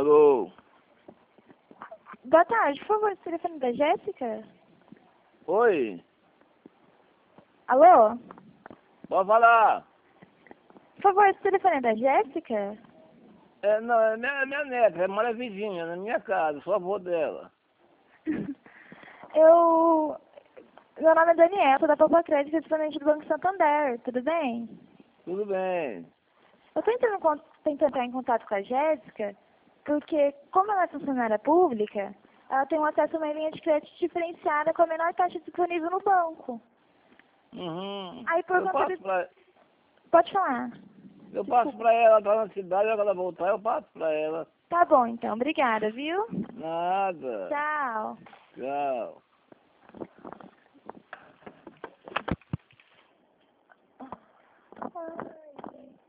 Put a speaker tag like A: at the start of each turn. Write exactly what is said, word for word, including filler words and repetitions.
A: Alô?
B: Boa tarde, por favor, o telefone da Jéssica?
A: Oi?
B: Alô?
A: Pode falar?
B: Por favor, o telefone da Jéssica?
A: É, não, é minha, minha neta, é mora vizinha, na minha casa, sou avô dela.
B: Eu... Meu nome é Daniela, sou da Poupa Crédito, representante do Banco Santander, tudo bem?
A: Tudo bem.
B: Eu tô entrando, con- tentando entrar em contato com a Jéssica, porque como ela é funcionária pública, ela tem um acesso a uma linha de crédito diferenciada com a menor taxa disponível no banco.
A: Uhum.
B: Aí por
A: Eu
B: conta
A: passo
B: de...
A: pra,
B: Pode falar.
A: eu passo
B: Desculpa.
A: pra ela, tá na cidade, quando ela voltar, eu passo pra ela.
B: Tá bom, então. Obrigada, viu?
A: Nada.
B: Tchau.
A: Tchau.